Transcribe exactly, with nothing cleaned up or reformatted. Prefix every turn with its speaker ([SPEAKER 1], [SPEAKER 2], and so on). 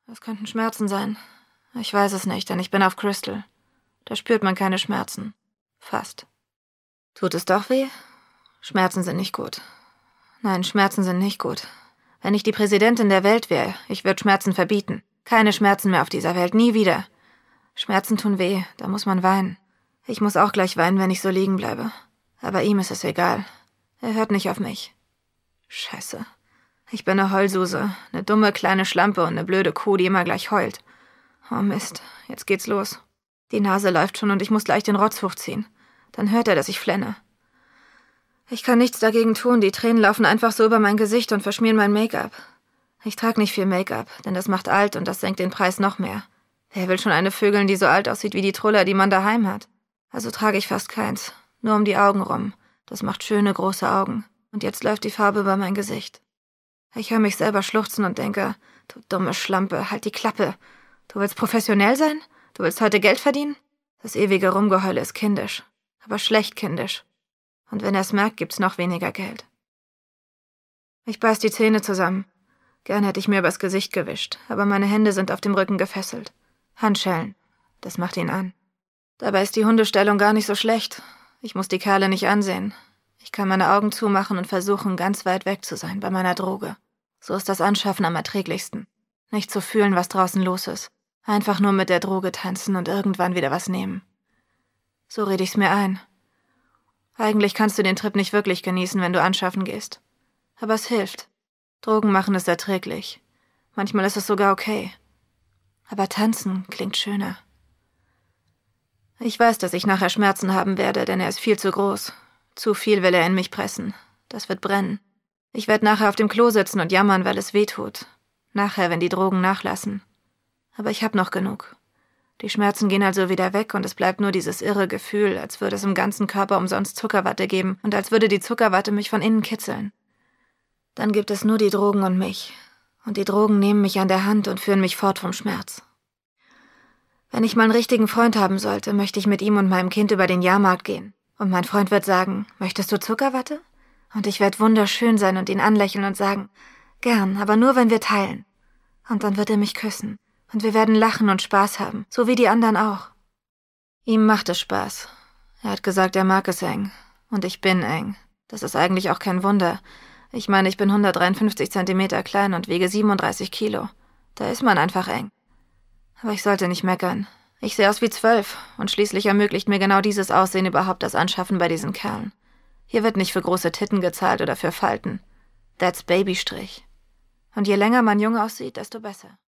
[SPEAKER 1] Es könnten Schmerzen sein. Ich weiß es nicht, denn ich bin auf Crystal. Da spürt man keine Schmerzen. Fast. Tut es doch weh? Schmerzen sind nicht gut. Nein, Schmerzen sind nicht gut. Wenn ich die Präsidentin der Welt wäre, ich würde Schmerzen verbieten. Keine Schmerzen mehr auf dieser Welt, nie wieder. Schmerzen tun weh, da muss man weinen. Ich muss auch gleich weinen, wenn ich so liegen bleibe. Aber ihm ist es egal. Er hört nicht auf mich. Scheiße. Ich bin eine Heulsuse, eine dumme kleine Schlampe und eine blöde Kuh, die immer gleich heult. Oh Mist, jetzt geht's los. Die Nase läuft schon und ich muss gleich den Rotz hochziehen. Dann hört er, dass ich flenne. Ich kann nichts dagegen tun, die Tränen laufen einfach so über mein Gesicht und verschmieren mein Make-up. Ich trage nicht viel Make-up, denn das macht alt und das senkt den Preis noch mehr. Wer will schon eine vögeln, die so alt aussieht wie die Truller, die man daheim hat? Also trage ich fast keins, nur um die Augen rum. Das macht schöne, große Augen. Und jetzt läuft die Farbe über mein Gesicht. Ich höre mich selber schluchzen und denke, du dumme Schlampe, halt die Klappe. Du willst professionell sein? Du willst heute Geld verdienen? Das ewige Rumgeheule ist kindisch, aber schlecht kindisch. Und wenn er es merkt, gibt's noch weniger Geld. Ich beiß die Zähne zusammen. Gern hätte ich mir übers Gesicht gewischt, aber meine Hände sind auf dem Rücken gefesselt. Handschellen. Das macht ihn an. Dabei ist die Hundestellung gar nicht so schlecht. Ich muss die Kerle nicht ansehen. Ich kann meine Augen zumachen und versuchen, ganz weit weg zu sein bei meiner Droge. So ist das Anschaffen am erträglichsten. Nicht zu fühlen, was draußen los ist. Einfach nur mit der Droge tanzen und irgendwann wieder was nehmen. So rede ich's mir ein. Eigentlich kannst du den Trip nicht wirklich genießen, wenn du anschaffen gehst. Aber es hilft. Drogen machen es erträglich. Manchmal ist es sogar okay. Aber tanzen klingt schöner. Ich weiß, dass ich nachher Schmerzen haben werde, denn er ist viel zu groß. Zu viel will er in mich pressen. Das wird brennen. Ich werde nachher auf dem Klo sitzen und jammern, weil es weh tut. Nachher, wenn die Drogen nachlassen. Aber ich hab noch genug. Die Schmerzen gehen also wieder weg und es bleibt nur dieses irre Gefühl, als würde es im ganzen Körper umsonst Zuckerwatte geben und als würde die Zuckerwatte mich von innen kitzeln. Dann gibt es nur die Drogen und mich. Und die Drogen nehmen mich an der Hand und führen mich fort vom Schmerz. Wenn ich mal einen richtigen Freund haben sollte, möchte ich mit ihm und meinem Kind über den Jahrmarkt gehen. Und mein Freund wird sagen, möchtest du Zuckerwatte? Und ich werde wunderschön sein und ihn anlächeln und sagen, gern, aber nur, wenn wir teilen. Und dann wird er mich küssen. Und wir werden lachen und Spaß haben, so wie die anderen auch. Ihm macht es Spaß. Er hat gesagt, er mag es eng. Und ich bin eng. Das ist eigentlich auch kein Wunder. Ich meine, ich bin hundertdreiundfünfzig Zentimeter klein und wiege siebenunddreißig Kilo. Da ist man einfach eng. Aber ich sollte nicht meckern. Ich sehe aus wie zwölf und schließlich ermöglicht mir genau dieses Aussehen überhaupt das Anschaffen bei diesen Kerlen. Hier wird nicht für große Titten gezahlt oder für Falten. That's Babystrich. Und je länger man jung aussieht, desto besser.